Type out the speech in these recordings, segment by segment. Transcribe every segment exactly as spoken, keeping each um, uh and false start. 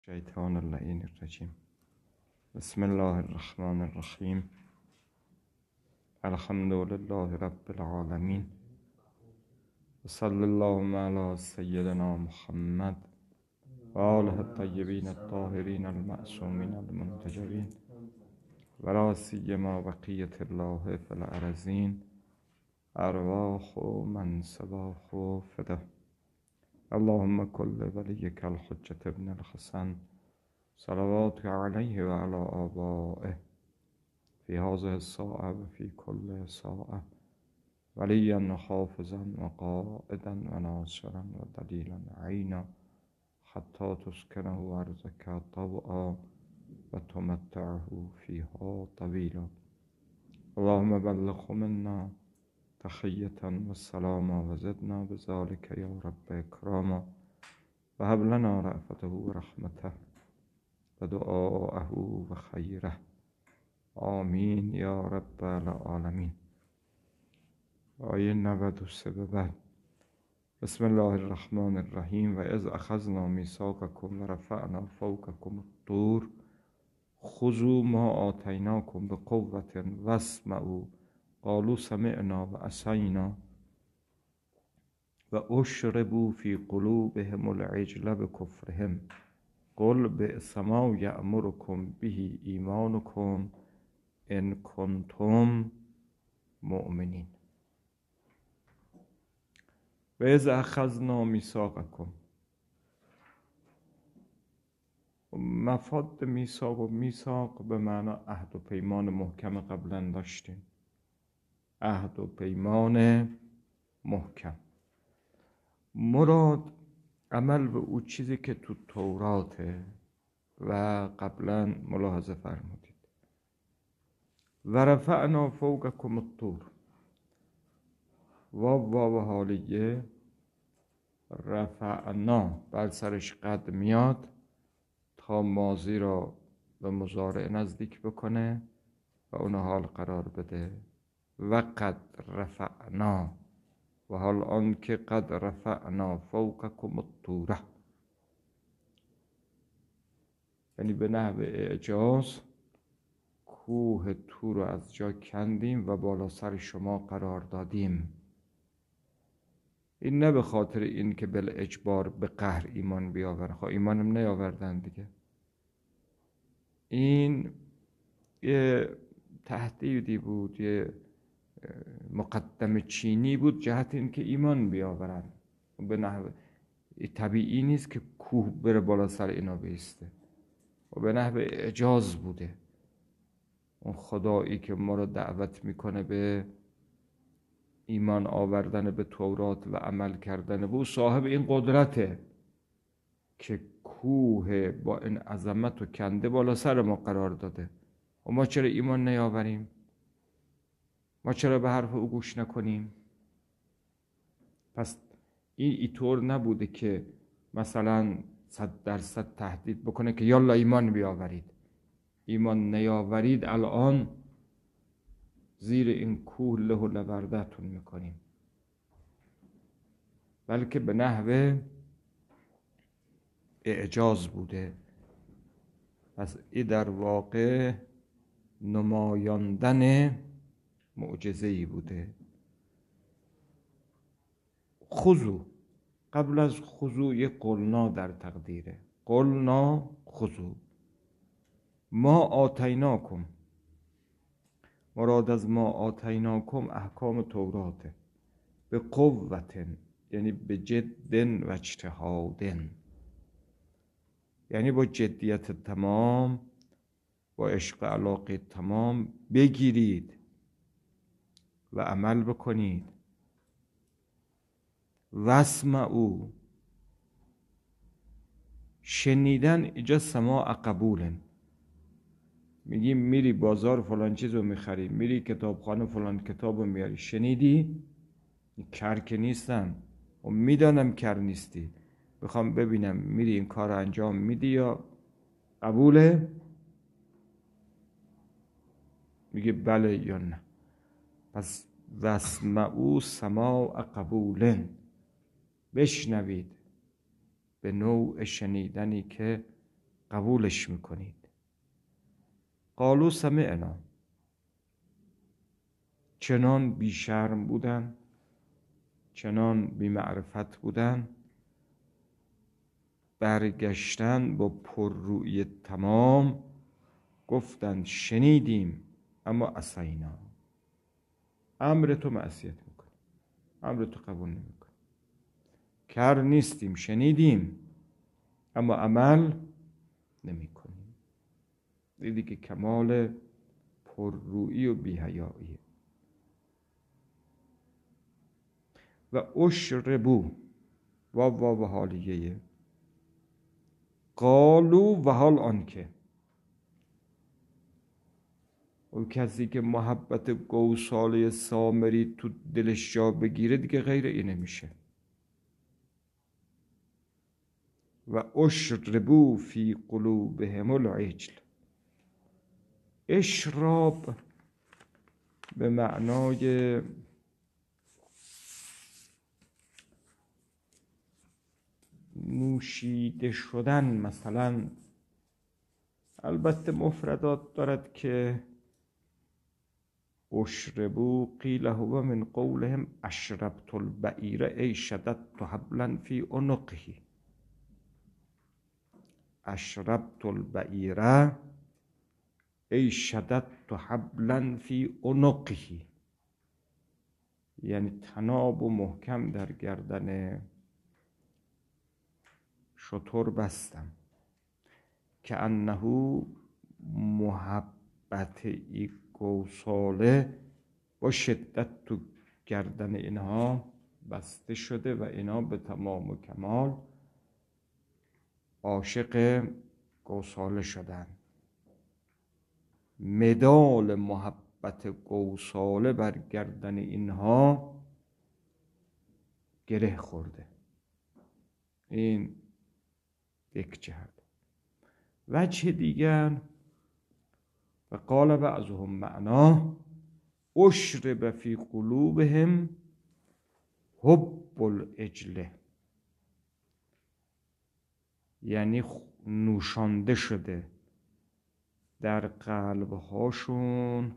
الشیطان اللعین الرجیم. بسم الله الرحمن الرحیم. الحمد لله رب العالمین و صلی اللهم علی سیدنا محمد و آله الطیبین الطاهرین المعصومین المنتجبین و لا سیما بقیة الله فی الارضین ارواح من سباه فده. اللهم كل وليك الحجة ابن الحسن صلواتك عليه وعلى آبائه في هذه الساعة وفي كل ساعة وليا حافظا وقائدا وناصرا ودليلا عينا حتى تسكنه أرضك طوعا وتمتعه فيها طويلا. اللهم بلغه منا تحية والسلام وزدنا بذلك يا رب إكراما وهب لنا رأفته ورحمته ودعاءه وخيره آمین یا رب العالمین. آیه نود و سه به بعد. بسم الله الرحمن الرحیم. و اذ اخذنا میثاقکم و رفعنا فوقکم الطور خذوا ما آتیناکم بقوة واسمعوا قالوا سمعنا و عصینا و اشربوا فی قلوبهم العجل بکفرهم قل بئس ما یأمرکم به ایمانکم ان کنتم مؤمنین. و اذ اخذنا میثاقکم، مفاد میثاق و میثاق به معنی عهد و پیمان محکم قبلا داشتیم. عهد و پیمان محکم مراد عمل به او چیزی که تو توراته و قبلا ملاحظه فرمودید. و رفعنا فوقکم الطور، واو واو حالیه، رفعنا بر سرش قد میاد تا ماضی را به مضارع نزدیک بکنه و اون حال قرار بده. و قد رفعنا، و حال آن که قد رفعنا فوقکم الطور، یعنی به نحو اعجاز کوه طور رو از جا کندیم و بالا سر شما قرار دادیم. این نه به خاطر این که بل اجبار به قهر ایمان بیاورن، خب ایمانم نیاوردن دیگه. این یه تهدیدی بود، یه مقدم چینی بود جهت این که ایمان بیاورن. به نحو طبیعی نیست که کوه بره بالا سر اینا بیسته و به نحو اعجاز بوده. اون خدایی که ما رو دعوت میکنه به ایمان آوردن به تورات و عمل کردن به او صاحب این قدرته که کوه با این عظمت و کنده بالا سر ما قرار داده و ما چرا ایمان نیاوریم؟ ما چرا به حرف او گوش نکنیم؟ پس این اینطور نبوده که مثلا صد درصد تهدید بکنه که یالا ایمان بیاورید. ایمان نیاورید الان زیر این کوه له و لوردهتون میکنیم. بلکه به نحو اعجاز بوده. پس این در واقع نمایاندن معجزه‌ای بوده. خذو، قبل از خذو یک قلنا در تقدیره. قلنا خذو ما آتیناکم، مراد از ما آتیناکم احکام توراته، به قوت، یعنی به جد و اجتهاد، یعنی با جدیت تمام، با عشق علاقه تمام بگیرید و عمل بکنید. واسمعوا، شنیدن اینجا سماع قبولن. میگیم میری بازار فلان چیز رو میخری، میری کتابخانه فلان کتاب رو میاری، شنیدی؟ کر که نیستم و میدانم کر نیستی، بخوام ببینم میری این کار انجام میدی یا قبوله؟ میگه بله یا نه. پس واسمعوا سماع قبولن، بشنوید به نوع شنیدنی که قبولش میکنید. قالوا سمعنا، چنان بی شرم بودن، چنان بی معرفت بودن، برگشتن با پررویی تمام گفتند شنیدیم اما عصینا، امر تو معصیت میکنیم، امر تو قبول نمیکنیم، کر نیستیم، شنیدیم اما عمل نمیکنیم. دیدی که کمال پررویی و بی‌حیاییه. و اشربو، واو واو حالیه، قالو و حال آنکه اون کسی که محبت گوساله سامری تو دلش جا بگیره دیگه غیر اینه میشه. و اشربو فی قلوبهم العجل، اشراب به معنای نوشیده شدن مثلا، البته مفردات دارد که اشربو قیل هو من قولهم اشربت البعیر ای شددت حبلا فی عنقه، اشربت البعیر ای شددت حبلا فی عنقه، یعنی تناب و محکم در گردن شتر بستم. که انه محبت ای گوساله با شدت تو گردن اینها بسته شده و اینا به تمام و کمال عاشق گوساله شدن. مدال محبت گوساله بر گردن اینها گره خورده. این یک جهت. وجه دیگر و قال بعضهم معنا اشرب فی قلوبهم حب العجله، یعنی نوشانده شده در قلبهاشون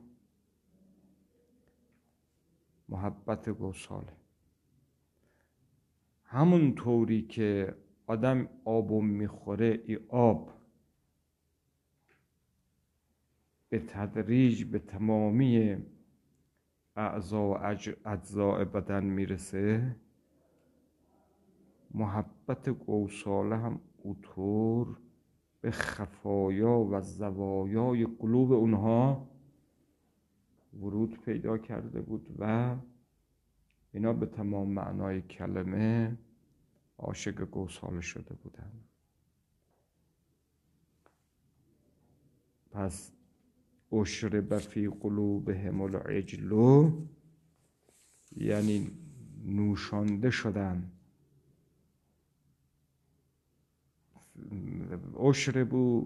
محبت گوساله. همون طوری که آدم آبو میخوره، ای آب به تدریج به تمامی اعضا و اجزاء بدن میرسه، محبت گوساله هم اونطور به خفایا و زوایای قلوب اونها ورود پیدا کرده بود و اینا به تمام معنای کلمه عاشق گوساله شده بودند. پس اشرب فی قلوبهم العجل یعنی نوشانده شدن. اشربو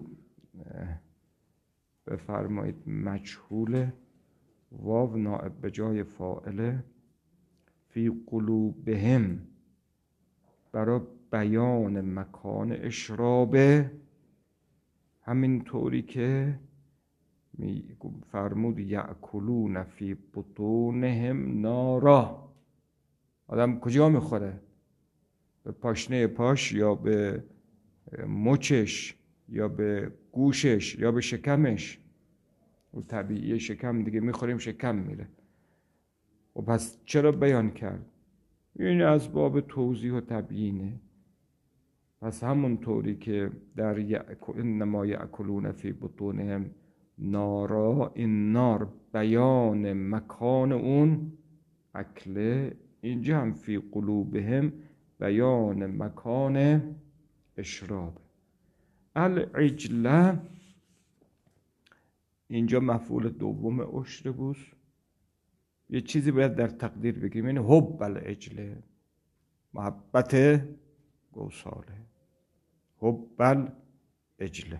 بفرمایید مجهول، واو نائب به جای فاعله، فی قلوبهم برای بیان مکان اشرابه، همین طوری که فرمود یأکلون فی بطونهم نارا. آدم کجا میخوره؟ به پاشنه پاش یا به مچش یا به گوشش یا به شکمش. و طبیعی شکم دیگه میخوریم شکم میره. و پس چرا بیان کرد؟ این از باب توضیح و تبیینه. پس همون طوری که در انما یأکلون فی بطونهم نارا، این نار بیان مکان اون اکله، اینجا هم فی قلوبهم بیان مکان اشراب. العجله اینجا مفعول دوم اشربوست. یه چیزی باید در تقدیر بگیم، یعنی حب العجله، محبت گوساله، حب العجله.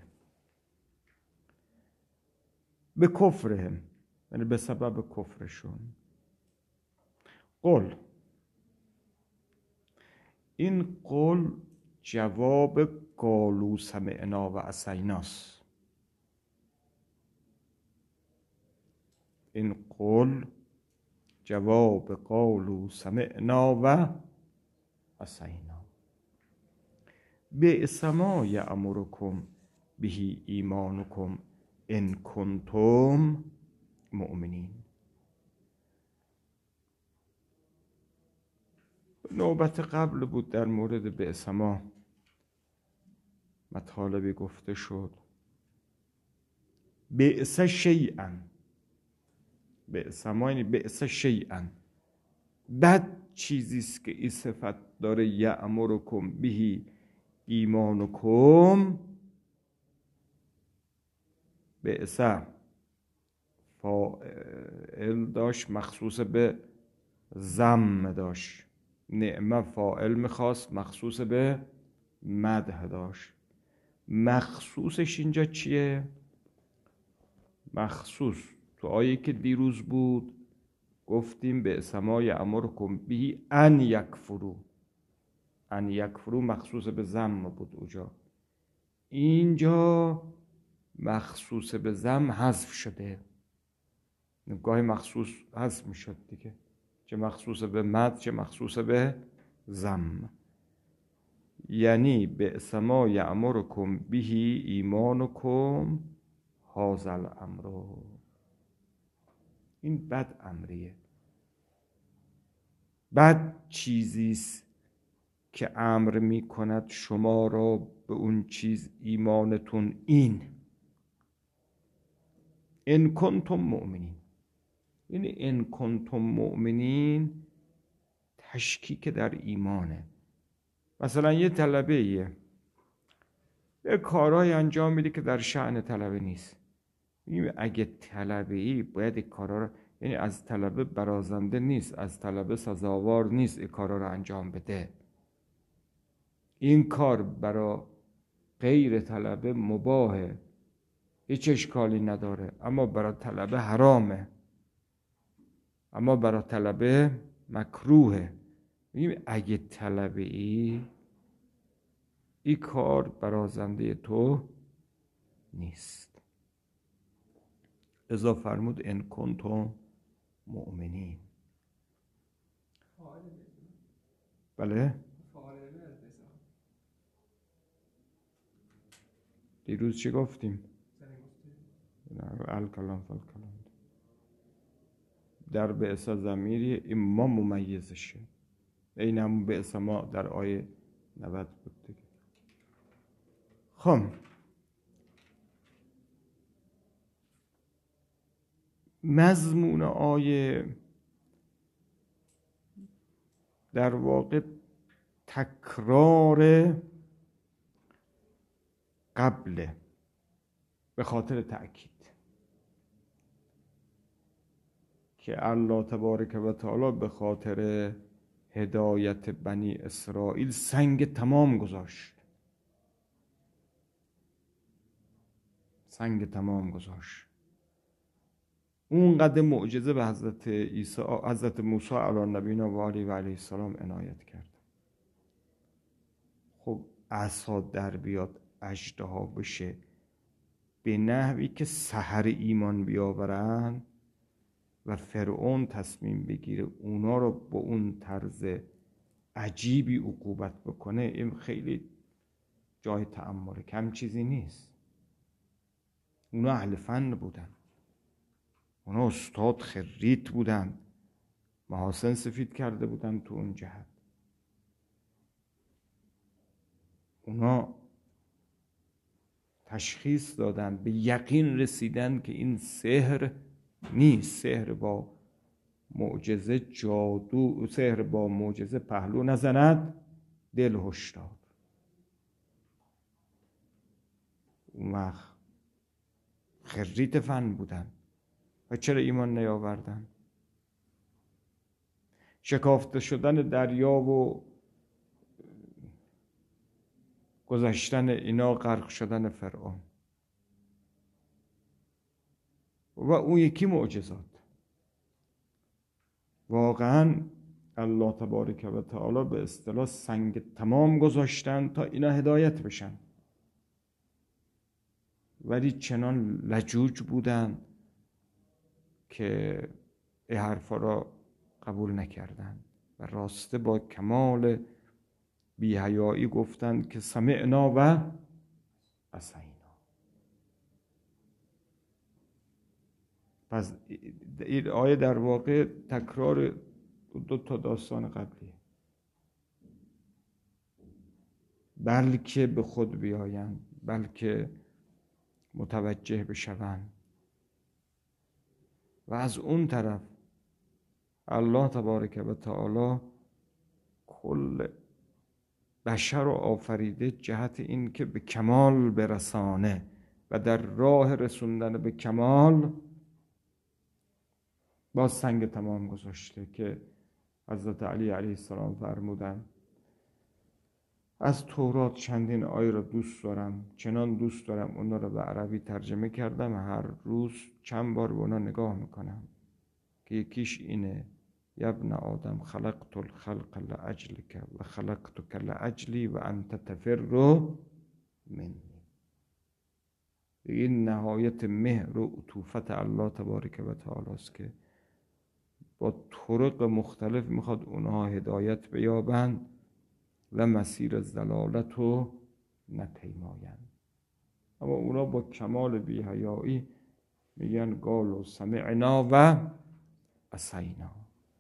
به کفرهم یعنی به سبب کفرشون. قل، این قل جواب قالوا سمعنا و عصیناست. این قول جواب قالوا سمعنا و عصینا. بئس ما یأمرکم به ایمانکم ان کنتم مؤمنین. نوبت قبل بود در مورد بئس ما مطالبی گفته شد. بئس شیئا، بئس ما یعنی بئس شیئا، بد چیزیست که این صفت داره. یأمرکم به ایمانکم، بئس فاعل داشت مخصوص به ذم داشت، نعمه فاعل میخواست مخصوص به مدح داشت. مخصوصش اینجا چیه؟ مخصوص تو آیه که دیروز بود گفتیم بئس ما یأمرکم به ان یکفروا، ان یکفروا مخصوص به ذم بود اونجا. اینجا مخصوص به ذم حذف شده. گاهی مخصوص حذف میشد دیگه، چه مخصوص به مد چه مخصوص به ذم. یعنی بئس ما یأمرکم به ایمانکم هذا الامر، این بد امریه، بد چیزیست که امر می کند شما را به اون چیز ایمانتون این ان کنتم مؤمنین. یعنی ان کنتم مؤمنین تشکیک در ایمانه. مثلا یه طلبه ایه یه کارهای انجام میده که در شأن طلبه نیست. اگه طلبه ای باید این کارا رو، یعنی از طلبه برازنده نیست، از طلبه سزاوار نیست این کارا رو انجام بده. این کار برای غیر طلبه مباهه، هیچ اشکالی نداره، اما برای طلبه حرامه، اما برای طلبه مکروهه. اگه طلبه ای این کار برازنده تو نیست. ازا فرمود ان کنتم مؤمنین. بله دیروز چی گفتیم؟ الکلام فالکلام در بئس ضمیری این ما ممیزشه، این همون بئس ما در آیه نود بود دیگه. خب مضمون آیه در واقع تکرار قبله به خاطر تأکید که الله تبارک و تعالی به خاطر هدایت بنی اسرائیل سنگ تمام گذاشت، سنگ تمام گذاشت. اونقدر معجزه به حضرت عیسی، حضرت موسی علی نبینا و علیه و علیه السلام عنایت کرد. خب عصا در بیاد اژدها بشه به نحوی که سحر ایمان بیاورن و فرعون تصمیم بگیره اونا رو با اون طرز عجیبی عقوبت بکنه، این خیلی جای تأمل، کم چیزی نیست. اونا اهل فن بودن، اونا استاد خرید بودن، محاسن سفید کرده بودن تو اون جهت. اونا تشخیص دادن، به یقین رسیدن که این سحر نیست، سحر با معجزه جادو، سحر با معجزه پهلو نزند دل هشدار. اون وقت خرید فن بودن و چرا ایمان نیاوردن؟ شکافته شدن دریا و گذشتن اینا، غرق شدن فرعون و اون یکی معجزات. واقعا الله تبارک و تعالی به اصطلاح سنگ تمام گذاشتن تا اینا هدایت بشن، ولی چنان لجوج بودن که این حرفا را قبول نکردن و راسته با کمال بی‌حیایی گفتند که سمعنا و عصینا. پس این آیه در واقع تکرار دو تا داستان قبلیه. بلکه به خود بیایند، بلکه متوجه بشوند. و از اون طرف الله تبارک و تعالی کل بشر رو آفریده جهت این که به کمال برسانه و در راه رسوندن به کمال با سنگ تمام گذاشته که حضرت علی علیه السلام فرمودن از تورات چندین آیه را دوست دارم، چنان دوست دارم اونا را به عربی ترجمه کردم، هر روز چند بار به اونا نگاه میکنم که یکیش اینه: یبن آدم خلقت الخلق لأجلک و خلقتک لأجلی و انت تفر منی. این نهایت مهر و عطوفت الله تبارک و تعالی است که با طرق مختلف میخواد اونها هدایت بیابند و مسیر ضلالت رو نپیمایند. اما اونا با کمال بی‌حیایی میگن قالوا سمعنا و عصینا.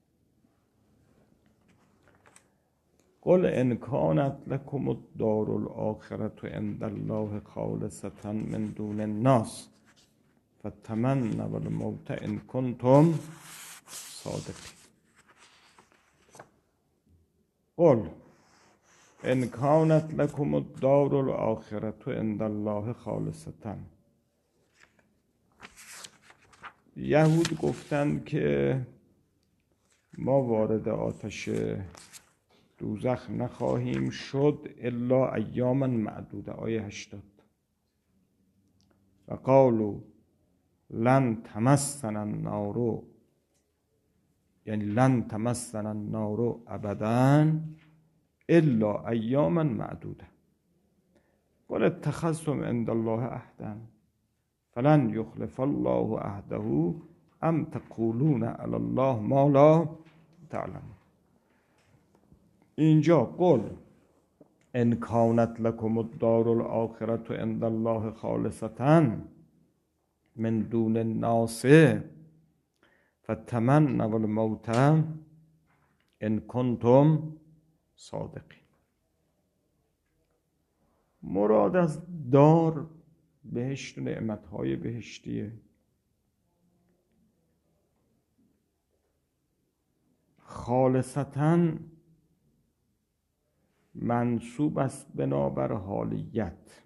قل ان کانت لکم الدار الاخرة عند الله خالصة من دون الناس فتمنوا الموت ان کنتم صادقین. قل ان کانت لکم الدار الاخرة عند الله خالصة. یهود گفتند که ما وارد آتش دوزخ نخواهیم شد الا ایاما معدوده. آیه هشتاد. و قالوا لن تمسنا النار، یعنی لن تمسنا النار ابدا الا ایاما معدوده. قل اتخذتم عند الله عهدا فلن یخلف الله عهده ام تقولون علی الله ما لا تعلمون. اینجا قل ان کانت لکم الدار الاخرة عند الله خالصة من دون الناس فتمنوا الموت ان کنتم صادقین. مراد از دار بهشت و نعمتهای بهشتیه. خالصتاً منصوب است بنابر حالیت،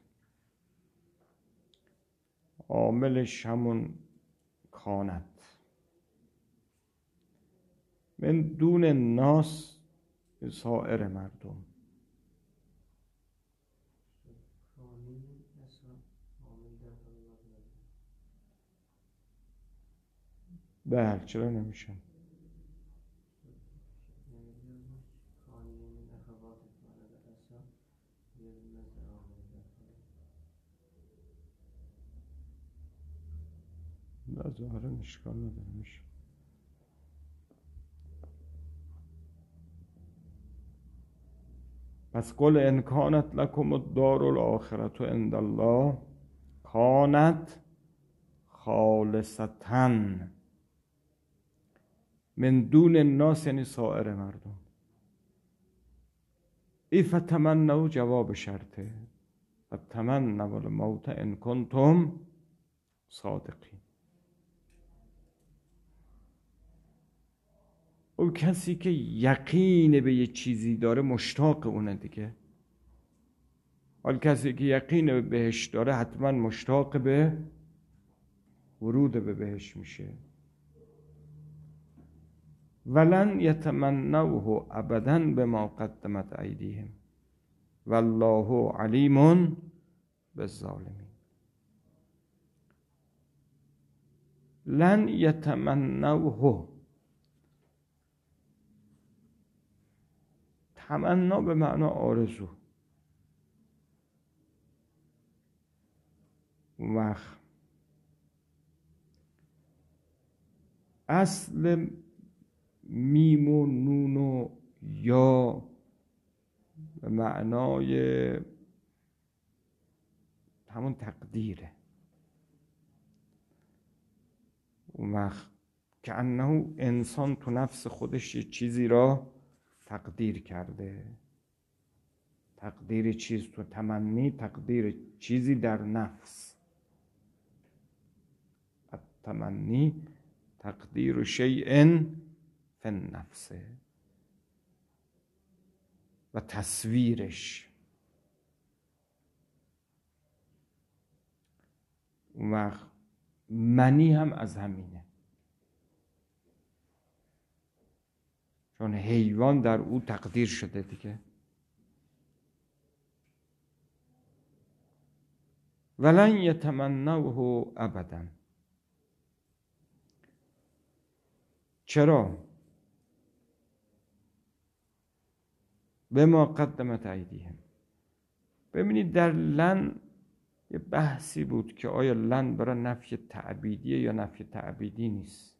عاملش همون کانت. من دون الناس سایر مردم. بله چرا نمیشن؟ نه ظاهرا اشکال نداره، میشه. پس قل ان کانت لکم الدار الاخرة عند الله کانت خالصة من دون الناس، یعنی سایر مردم. ای فتمنوا جواب شرطه، فتمنوا الموت ان کنتم صادقین. او کسی که یقین به یه چیزی داره مشتاق اونه دیگه. حال کسی که یقین به بهشت داره حتما مشتاق به ورود به بهشت میشه. ولن یتمنوه ابدا بما قدمت ایدیهم والله علیم بالظالمین. لن یتمنوه، تمنا به معنا آرزو. اون وقت اصل میم و نون و یا به معنای همون تقدیره. اون وقت که انه انسان تو نفس خودش یه چیزی را تقدیر کرده. تقدیر چیز تو تمنی، تقدیر چیزی در نفس. التمنی تقدیر شیء فی النفس و تصویرش. اون وقت منی هم از همینه، چون حیوان در او تقدیر شده دیگه. ولن یتمنوه ابدا. چرا؟ بما قدمت ایدیهم. ببینید در لن یه بحثی بود که آیا لن برای نفی تعبیدیه یا نفی تعبیدی نیست.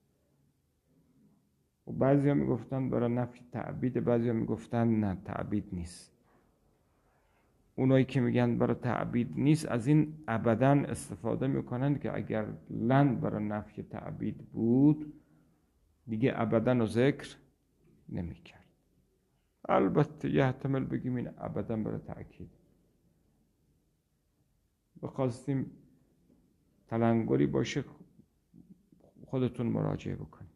و بعضی ها میگفتن برای نفی تعبید، بعضی ها میگفتن نه تعبید نیست. اونایی که میگن برای تعبید نیست از این ابدا استفاده میکنن که اگر لن برای نفی تعبید بود دیگه ابدا رو ذکر نمیکرد. البته یحتمل بگیم این ابدا برای تأکید. بخواستیم تلنگری باشه خودتون مراجعه بکنید.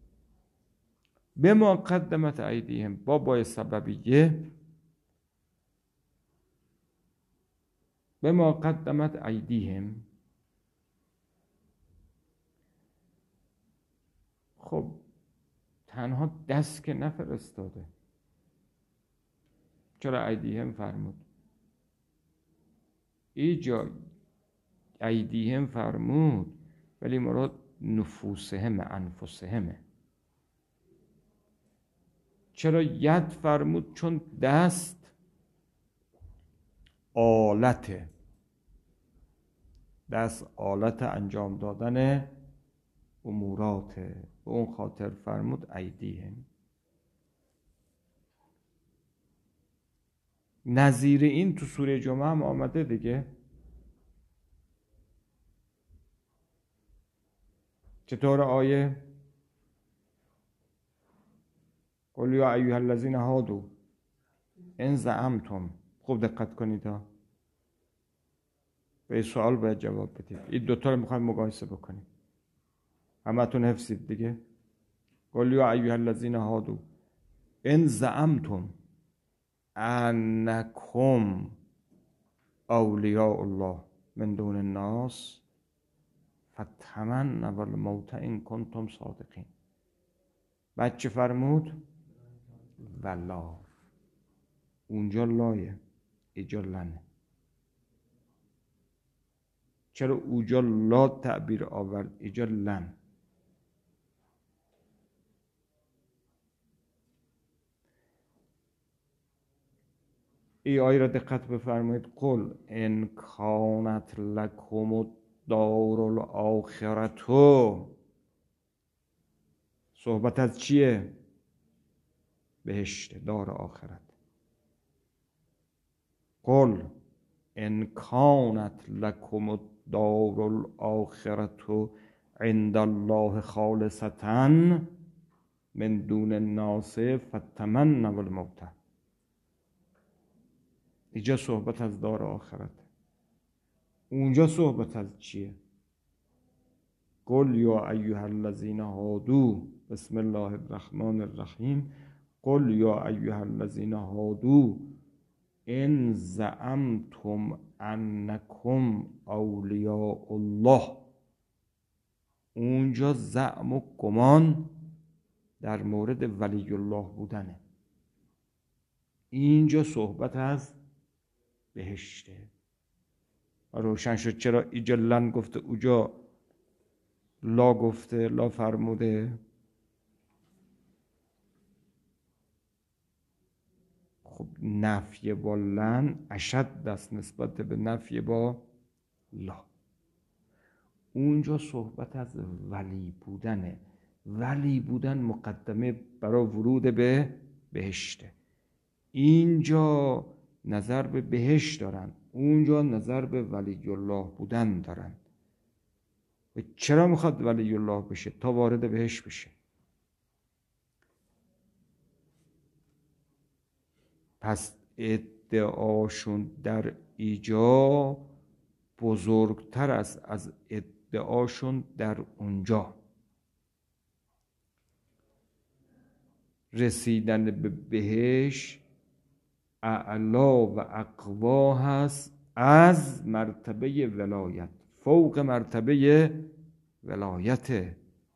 به ما قدمت ایدیهم، با بای سببیه. به ما قدمت ایدیهم. خب تنها دست که نفرستاده، چرا ایدیهم فرمود؟ ایجا ایدیهم فرمود ولی مراد نفوسهم، انفسهمه. چرا ید فرمود؟ چون دست آلته، دست آلت انجام دادن اموراته. به اون خاطر فرمود ایدیهم. نظیر این تو سوره جمعه هم آمده دیگه. چطور آیه؟ قل یا ایها الذین هادوا ان زعمتم. خوب دقت کنید ها، به سوال باید جواب بدید. این دوتا رو میخوایم مقایسه بکنیم، همتون حفظید دیگه. قل یا ایها الذین هادوا ان زعمتم انکم اولیاء الله من دون الناس فتمنوا الموت ان کنتم صادقین. بعد چه فرمود؟ ولا. اونجا لایه، اینجا لنه. چرا اونجا لا تعبیر آورد، اینجا لن؟ ای آیه را دقت بفرمایید. قل ان کانت لکم الدار الاخرة. صحبت از چیه؟ بهشت، دار آخرت. قل ان کانت لکم الدار الاخرة عند الله خالصة من دون الناس فتمنوا الموت. اینجا صحبت از دار آخرت، اونجا صحبت از چیه؟ قل یا ایها الذین هادوا. بسم الله الرحمن الرحیم. قل یا ایها الذین هادوا ان زعمتم انکم اولیاء الله. اونجا زعم و گمان در مورد ولی الله بودنه، اینجا صحبت از بهشته. روشن شد چرا اینجا لن گفته اونجا لا گفته، لا فرموده. خب نفی با لن اشد است نسبت به نفی با لا. اونجا صحبت از ولی بودنه. ولی بودن مقدمه برای ورود به بهشته. اینجا نظر به بهشت دارن، اونجا نظر به ولی الله بودن دارن. و چرا میخواد ولی الله بشه؟ تا وارد بهشت بشه. پس ادعاشون در ایجا بزرگتر است از ادعاشون در اونجا. رسیدن به بهشت اعلا و اقوا هست از مرتبه ولایت، فوق مرتبه ولایته.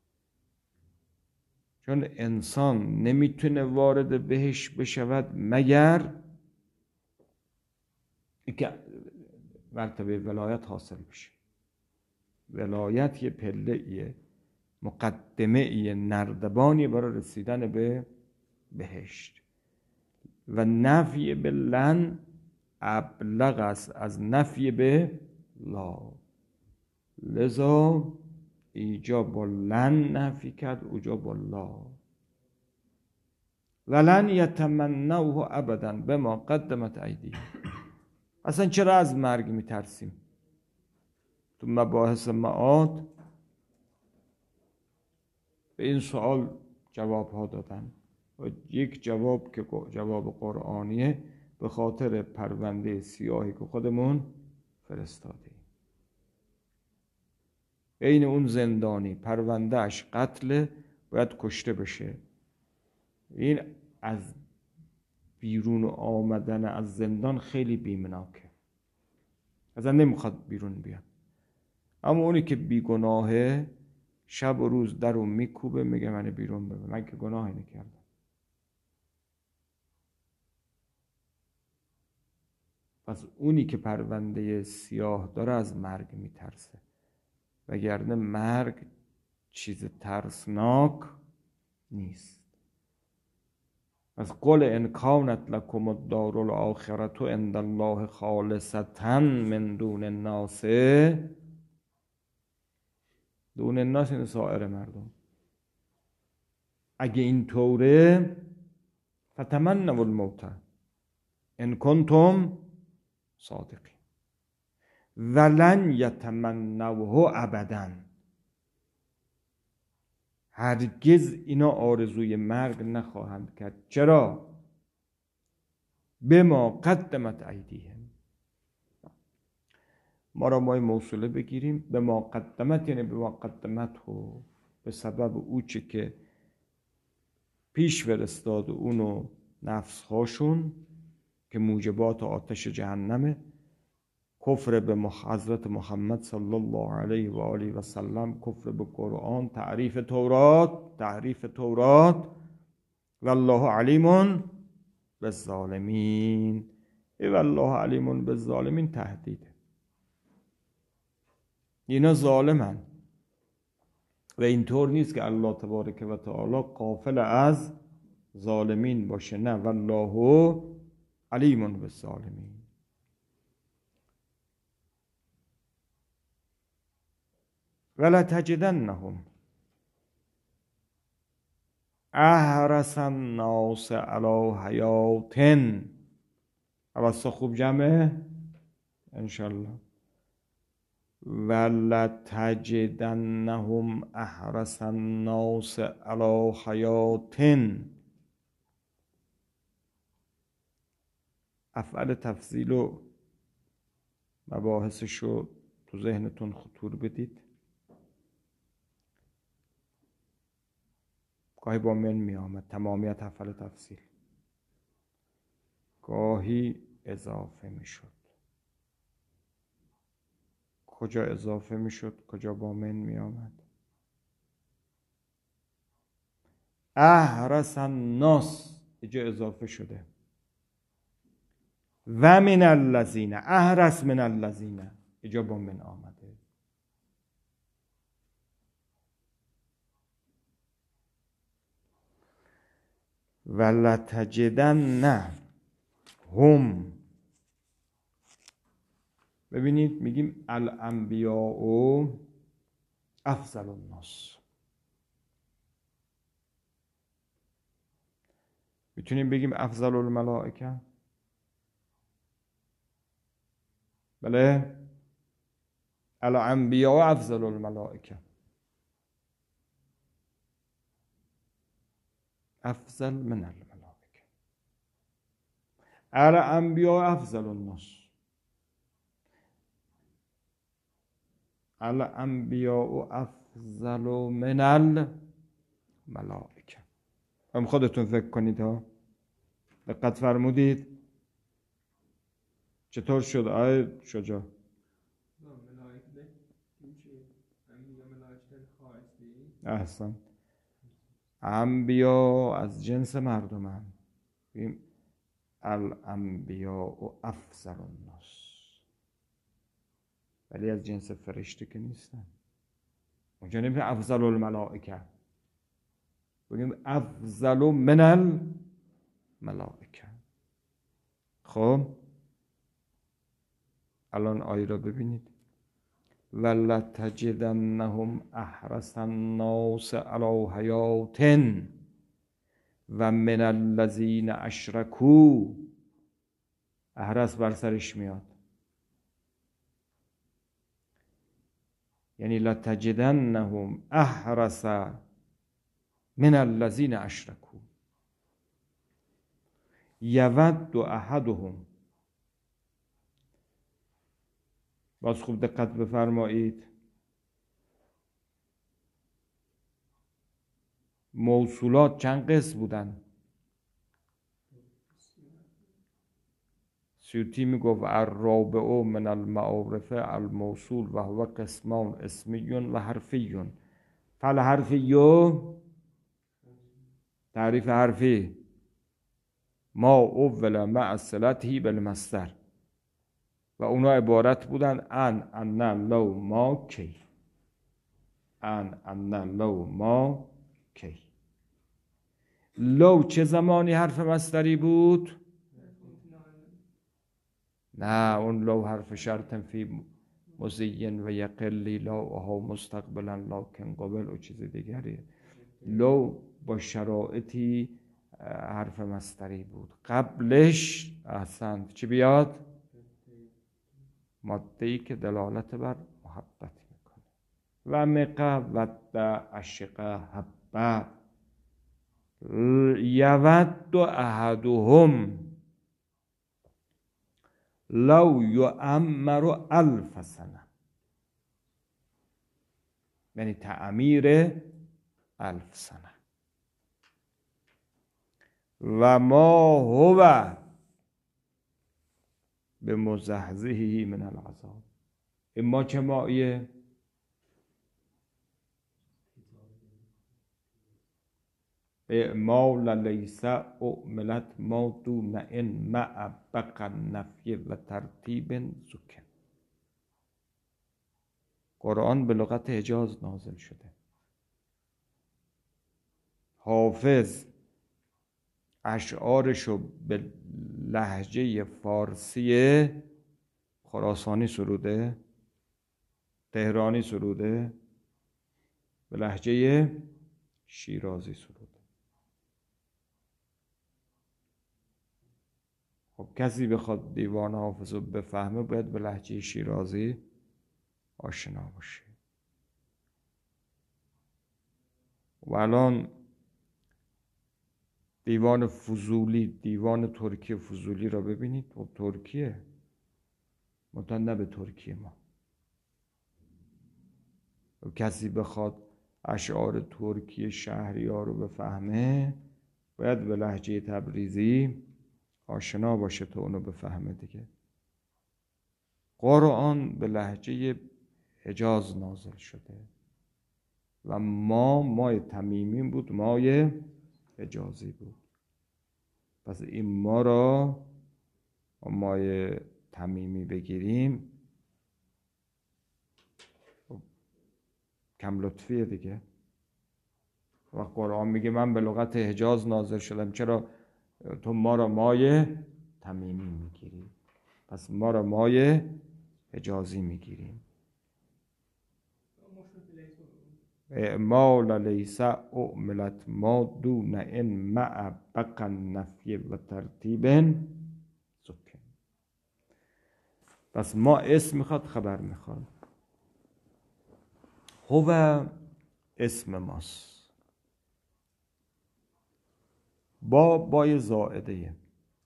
چون انسان نمیتونه وارد بهشت بشود مگر اینکه مرتبه ولایت حاصل بشه. ولایت یه پله ایه، مقدمه ایه، نردبانی برای رسیدن به بهشت. و نفی به لن ابلغ است از نفی به لا. لذا ایجا با لن نفی کرد، اوجا با لا. ولن یتمنوه ابدا بما قدمت ایدیهم. اصلا چرا از مرگ میترسیم؟ تو مباحث معاد به این سوال جواب ها دادن و یک جواب که جواب قرآنیه به خاطر پرونده سیاهی که خودمون فرستاده. این اون زندانی پروندهش قتل، باید کشته بشه. این از بیرون آمدن از زندان خیلی بیمناکه، اصلا نمیخواد بیرون بیاد. اما اونی که بیگناهه شب و روز در رو میکوبه، میگه من بیرون ببر، من که گناهی نکردم. پس اونی که پرونده سیاه داره از مرگ میترسه، وگرنه مرگ چیز ترسناک نیست. از قل ان کانت لکم الدار الاخرة عند الله خالصة من دون الناس، دون الناس این سایر مردم، اگه این طوره فتمنوا الموت ان کنتم صادقین ولن یتمنوه ابدا. هرگز اینا آرزوی مرگ نخواهند کرد. چرا؟ بما قدمت ایدیهم. ما را مای موصوله بگیریم. بما قدمت یعنی بما قدمت هو، به سبب او چه که پیش فرستاد اونو نفس هاشون که موجبات آتش جهنمه، کفر به حضرت محمد صلی الله علیه و آله و سلم، کفر به قرآن، تعریف تورات، تعریف تورات والله علیم بالظالمین. ای والله علیم بالظالمین تهدیده. اینا ظالمن و اینطور نیست که الله تبارک و تعالی غافل از ظالمین باشه، نه، والله علیم بالظالمین. ولتجدنهم احرص الناس علی حیات. اوستا خوب جمعه انشالله. ولتجدنهم احرص الناس علی حیات. افعال تفضیل و مباحثشو تو ذهنتون خطور بدید. گاهی با من می آمد تمامیت افعال تفضیل، گاهی اضافه می شد. کجا اضافه می شد، کجا با من می آمد؟ احرص الناس اینجا اضافه شده. و من الذین، احرص من الذین اینجا با من آمده. ولتجدن، نه هم. ببینید میگیم الانبیاء افضل الناس. میتونیم بگیم افضل الملائکه؟ بله، الانبیاء افضل الملائکه. افضل من الملائکه. الانبیاء افضل الناس. الانبیاء افضل من الملائکه. هم خودتون فکر کنید ها. دقت فرمودید؟ چطور شد آیه شجاع؟ احسن. انبیا از جنس مردم هم بیم الانبیاء افضل الناس، ولی از جنس فرشته که نیستن. اونجا نمیشه افضل الملائکه، بگیم افضل من الملائکه. خب الان آیه را ببینید. ولتجدنهم احرص الناس علی حیات و من الذین اشرکوا. احرص بر سرش میاد، یعنی لتجدنهم احرص من الذین اشرکوا یود احدهم. باز خوب دقت بفرمایید، موصولات چند قسم بودن؟ سیوطی میگفت الرابع من المعارف الموصول و هو قسمان اسمی و حرفی. فالحرفی تعریف حرفی ما اول مع صلته بالمصدر، و اونا عبارت بودن ان ان لو ما کی، ان ان لو ما کی. لو چه زمانی حرف مصدری بود؟ نه، اون لو حرف شرط فی مزین و یقلی لاها مستقبلا لکن قبل و چیز دیگری. لو با شرایطی حرف مصدری بود. قبلش احسنت چی بیاد؟ ماده‌ای که دلالت بر محبت میکنه. و مقه ود عشق حبه یود احدهم لو یعمر الف سنه، یعنی تعمیر الف سنه. و ما هو به مزحزحه من العذاب. این ما چه مایه؟ اعمال لیس اعملت ما دون ان مع بقا نفی و ترتیب سکن. قرآن به لغت حجاز نازل شده. حافظ اشعارشو به لهجه فارسی خراسانی سروده، تهرانی سروده، به لهجه شیرازی سروده. خب کسی بخواد دیوان حافظ رو بفهمه باید به لهجه شیرازی آشنا باشه. و الان دیوان فضولی، دیوان ترکی فضولی را ببینید. خب ترکیه متن نه به ترکیه ما. و کسی بخواد اشعار ترکی شهریار رو بفهمه باید به لهجه تبریزی آشنا باشه تا اونو بفهمه دیگه. قرآن به لهجه حجاز نازل شده و ما مای تمیمی بود، مای حجازی بود. پس این ما را مای تمیمی بگیریم کم لطفیه دیگه. و قرآن میگه من به لغت حجاز نازل شدم، چرا تو ما را مای تمیمی میگیری، پس ما را مای حجازی میگیریم. اعمال لیس اعملت ما دون ان مع بقا نفی و ترتیب سکن. پس ما اسم میخواد، خبر میخواد. هو اسم ماست با بای زائده.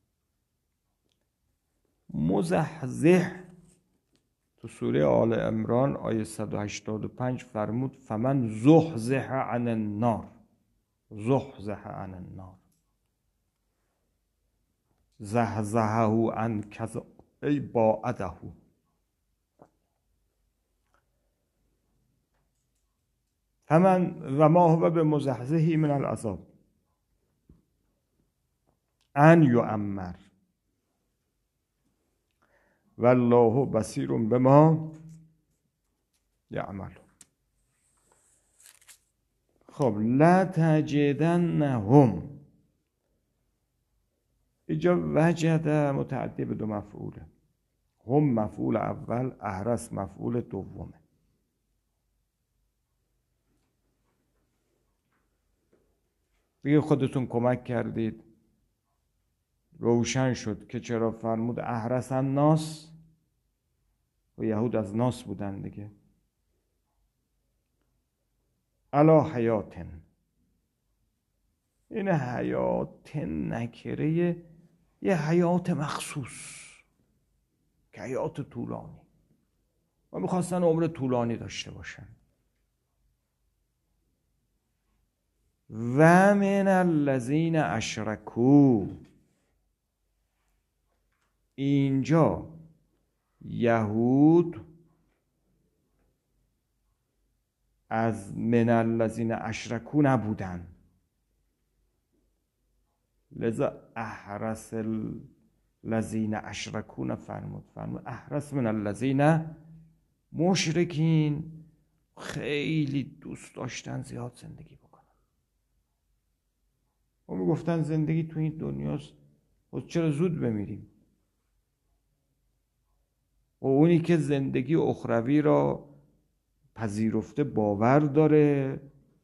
مزحزح تو سوره آل عمران آیه صد و هشتاد و پنج فرمود فمن زحزح عن النار. زحزح عن النار، زحزحه عن کذا ای باعده. فمن و ما هو به مزحزحی من العذاب ان یعمر والله بصیر بما یعمل. خب لا تجدنهم، اینجا وجد متعدی به دو مفعوله. هم مفعول اول، احرس مفعول دومه. دیگه خودتون کمک کردید، روشن شد که چرا فرمود احرس الناس و یهود از ناس بودن دیگه. علی حیاتن، این حیات نکره یه حیات مخصوص که حیات طولانی و میخواستن عمر طولانی داشته باشن. و من الذین اشرکوا، اینجا یهود از من الذین اشرکوا نبودن، لذا احرس الذین اشرکوا نفرمود، فرمود احرس من الذین. مشرکین خیلی دوست داشتن زیاد زندگی بکنن و میگفتن زندگی تو این دنیاست، خب چرا زود بمیریم؟ و اونی که زندگی اخروی را پذیرفته باور داره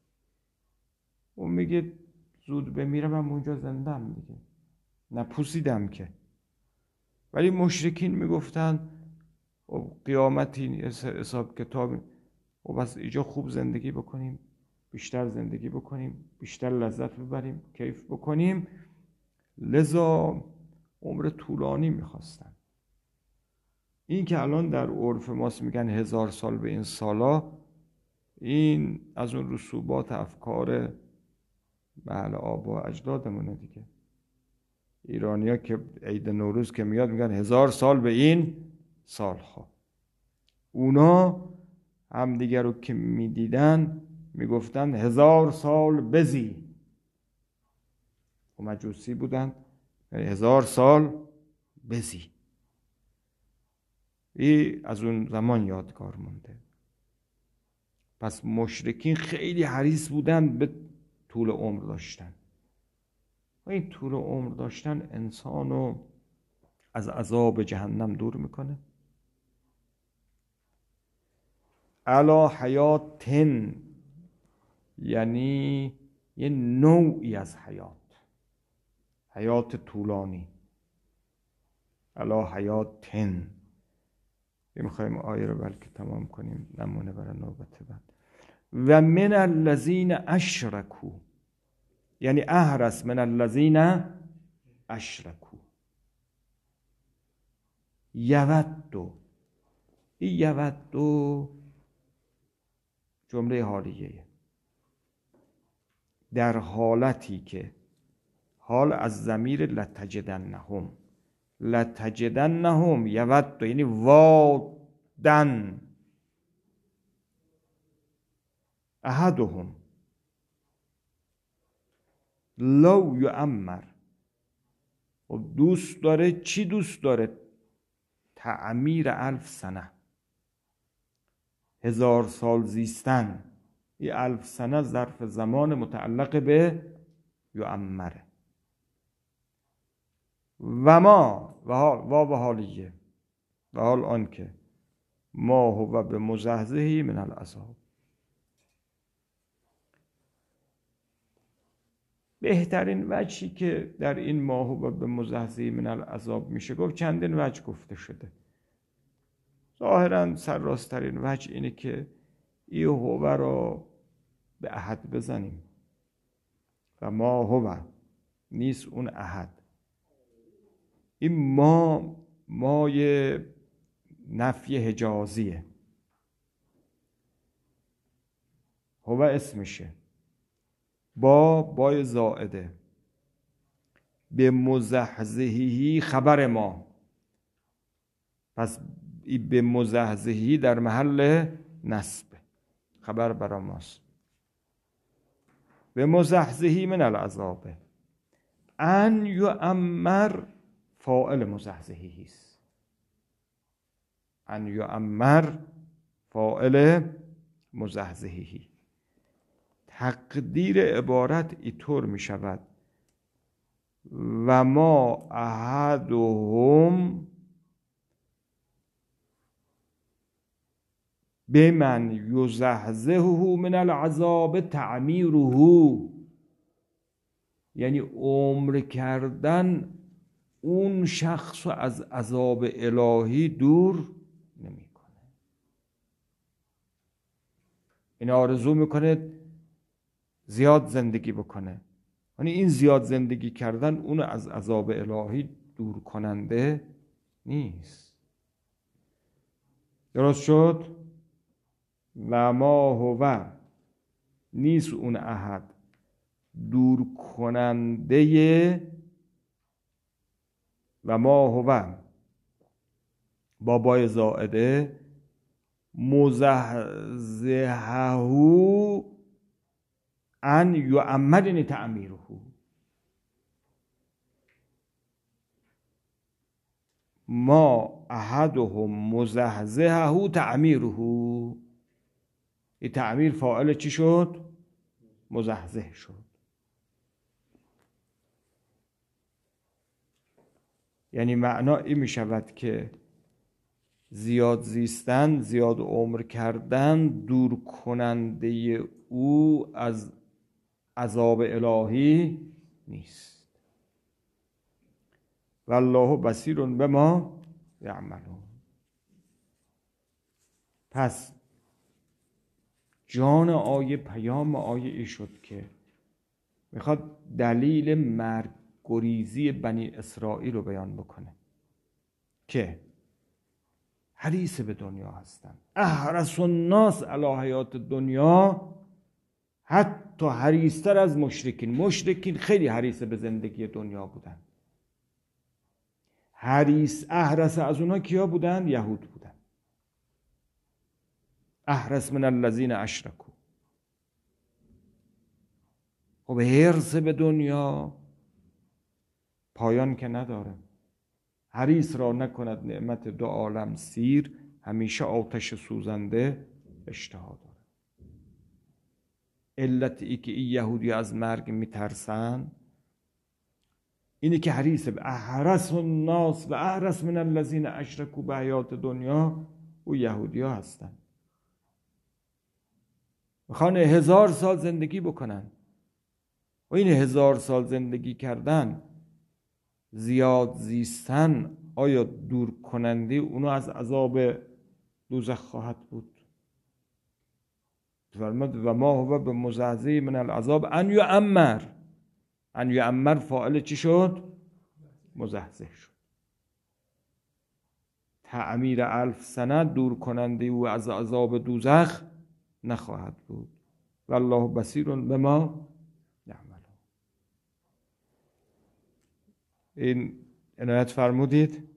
و میگه زود بمیرم هم اونجا زندم، میگه نپوسیدم که. ولی مشرکین میگفتن و قیامتی حساب کتاب و بس اینجا خوب زندگی بکنیم، بیشتر زندگی بکنیم، بیشتر لذت ببریم، کیف بکنیم. لذا عمر طولانی میخواستن. این که الان در عرف ماست میگن هزار سال به این سالا، این از اون رسوبات افکار بله آبا اجدادمونه دیگه. ایرانیا که عید نوروز که میاد میگن هزار سال به این سالها. اونا هم دیگر رو که میدیدن میگفتن هزار سال بزی. و مجوسی بودن، هزار سال بزی. این از اون زمان یادگار مونده. پس مشرکین خیلی حریص بودن به طول عمر داشتن و این طول عمر داشتن انسانو از عذاب جهنم دور میکنه. علا حیاتن یعنی یه نوعی از حیات، حیات طولانی. علا حیاتن. میخوایم آیه رو بلکه تمام کنیم، نمونه برای نوبت بعد. و من الذین اشرکوا، یعنی احرس من الذین اشرکوا. یودو، این یودو جمله حالیه، در حالتی که حال از ضمیر لتجدنهم، لتجدنهم یودو یعنی وادن احدهم لو یعمر. و دوست داره چی دوست داره؟ تعمیر الف سنه، هزار سال زیستن. این الف سنه ظرف زمان متعلق به یعمره. و ما و حال و و حالیه و حال آن که ما هو به مزحزحی من العذاب. بهترین وجهی که در این ما هو به مزحزحی من العذاب میشه گفت چندین وجه گفته شده. ظاهرا سرراسترین وجه اینه که این هو را به احد بزنیم و ما هو نیست اون احد. این ما مای نفی حجازیه، هو اسمشه، با بای زائده، به مزحزحی خبر ما، پس به مزحزحی در محل نصب خبر برا ماست. به مزحزحی من العذاب، ان یعمر فاعل مزحزحی است، ان یعمر فاعل مزحزحی. تقدیر عبارت اینطور می شود و ما احدهم بمن یزحزحه من العذاب تعمیره، یعنی عمر کردن اون شخص از عذاب الهی دور نمیکنه. این آرزو میکنه زیاد زندگی بکنه، یعنی این زیاد زندگی کردن اون از عذاب الهی دور کننده نیست. درست شد؟ و ما هو نیست اون احد دور کننده، و ما هو با بای زائده مزحزحه ان یعمر تعمیره، ما احدهم مزحزحه تعمیره. این تعمیر فاعل چی شد؟ مزحزح شد. یعنی معنا این می شود که زیاد زیستن، زیاد عمر کردن دور کننده او از عذاب الهی نیست. والله بصیر بما یعملون. پس جان آیه، پیام آیه ای شد که میخواد دلیل مرگ گریزی بنی اسرائیل رو بیان بکنه که حریص به دنیا هستن، احرص الناس علی حیات دنیا، حتی حریصتر از مشرکین. مشرکین خیلی حریص به زندگی دنیا بودن. حریص احرص از اونها کیا بودن؟ یهود بودن. احرص من الذین اشرکوا. خب حرص به دنیا پایان که نداره. حریص را نکند نعمت دو عالم سیر، همیشه آتش سوزنده اشتها داره. علت ای که این یهودی از مرگ میترسن اینی که حریص به احرص الناس و احرص من الذین اشرکوا به حیات دنیا، او یهودی ها هستن. میخوان هزار سال زندگی بکنن و این هزار سال زندگی کردن، زیاد زیستن، آیا دور کننده اونو از عذاب دوزخ خواهد بود؟ فرمود و ما هو به مزحزحه من العذاب ان یعمر. ان یعمر فاعل چی شد؟ مزحزح شد. تعمیر الف سنه دور کننده او از عذاب دوزخ نخواهد بود. والله بصیر بما یعملون. این عنایت فرمودید.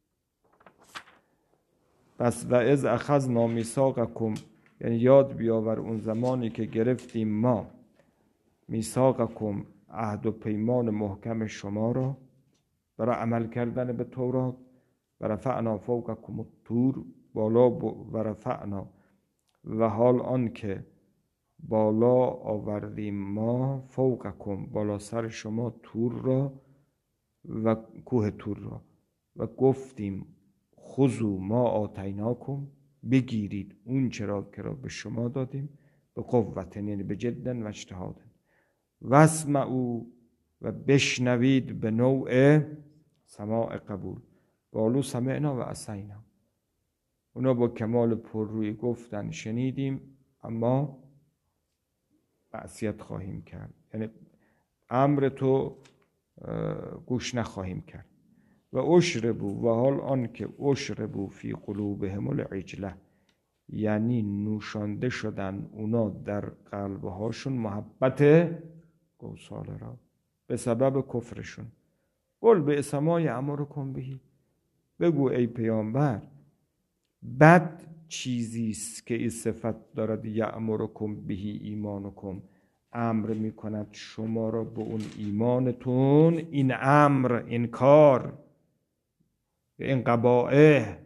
پس و اذ اخذنا میثاقکم، یعنی یاد بیاور اون زمانی که گرفتیم ما میثاقکم، عهد و پیمان محکم شما را برای عمل کردن به تورات، و رفعنا فوقکم الطور، بالا و رفعنا و حال آن که بالا آوردیم ما، فوقکم بالا سر شما، طور را، و کوه تور را و گفتیم خذوا ما آتیناکم، بگیرید اون چرا که را به شما دادیم، به قوت، یعنی به جدن و اجتهاد، واسمعوا و بشنوید به نوع سماع قبول، قالوا سمعنا و عصینا، اونا با کمال پررویی گفتن شنیدیم اما معصیت خواهیم کرد، یعنی امر تو گوش نخواهیم کرد. و اشربوا، و حال آن که اشربوا فی قلوبهم العجله، یعنی نوشانده شدن اونا در قلبهاشون محبت گوساله را به سبب کفرشون. قل بئس ما یأمرکم به، بگو ای پیامبر بد چیزیست که این صفت دارد، یأمرکم به ایمانکم، امر میکند شما را به اون ایمانتون، این امر، این کار، این قبائح،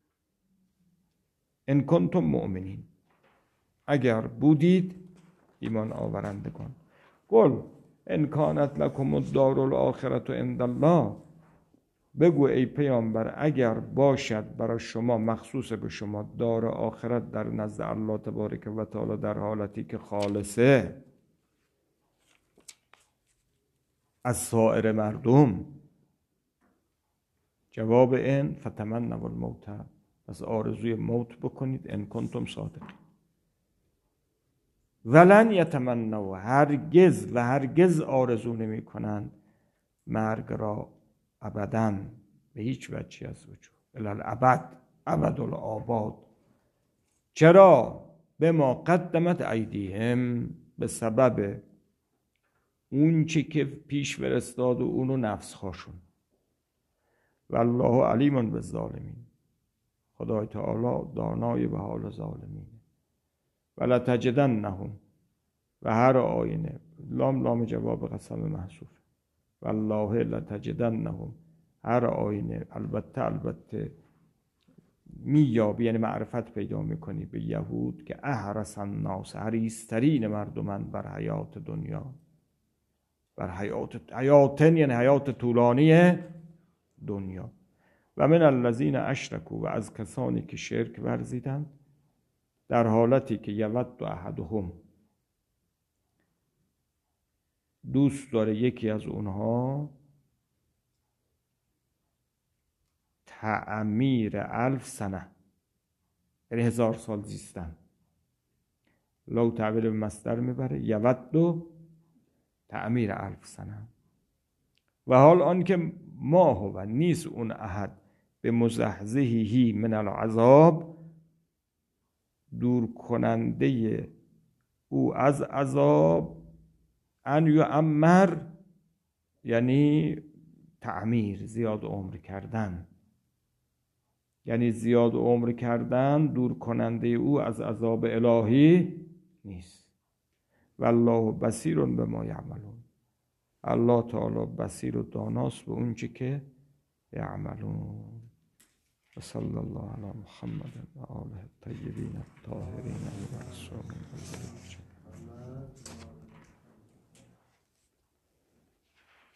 ان کنتم مؤمنین، اگر بودید ایمان آورندگان. قل ان کانت لکم الدار الاخرة عند الله، بگو ای پیامبر اگر باشد برای شما، مخصوص به شما، دار آخرت در نزد الله تبارک و تعالی در حالتی که خالصه از سایر مردم، جواب این فتمنوا الموت، پس آرزوی موت بکنید ان کنتم صادقین. ولن یتمنوا، هرگز و هرگز آرزو نمی کنند مرگ را ابداً، به هیچ وجهی از وجود، الالابد، ابد الآباد. چرا؟ به ما قدمت ایدیهم، به سبب اون چی که پیش فرستاد و اونو نفس خاشون. والله علیم بالظالمین، خدای تعالی دانای به حال ظالمین. ولتجدنهم، و هر آینه، لام لام جواب قسم محذوف، والله لتجدنهم، هر آینه، البته البته میابی، یعنی معرفت پیدا میکنی به یهود که احرس الناس، حریصترین مردمن بر حیات دنیا، بر حیات حیاتن، یعنی حیات طولانی دنیا. و من الذین اشرکوا، و از کسانی که شرک ورزیدند، در حالتی که یود احدهم، دوست داره یکی از اونها تعمیر الف سنه، یعنی هزار سال زیستن، لو تعبیر به مصدر میبره، یود دو تعمیر الف سنه. و حال آن که ما هو، نیست اون احد، به مزحزحه من العذاب، دور کننده او از عذاب، ان یعمر، یعنی تعمیر، زیاد عمر کردن، یعنی زیاد عمر کردن دور کننده او از عذاب الهی نیست. والله بصیر بما یعملون، الله تعالی بصیر و داناست به اون چی که یعملون. و صلی الله علی محمد و آله الطیبین الطاهرین و اصحابه.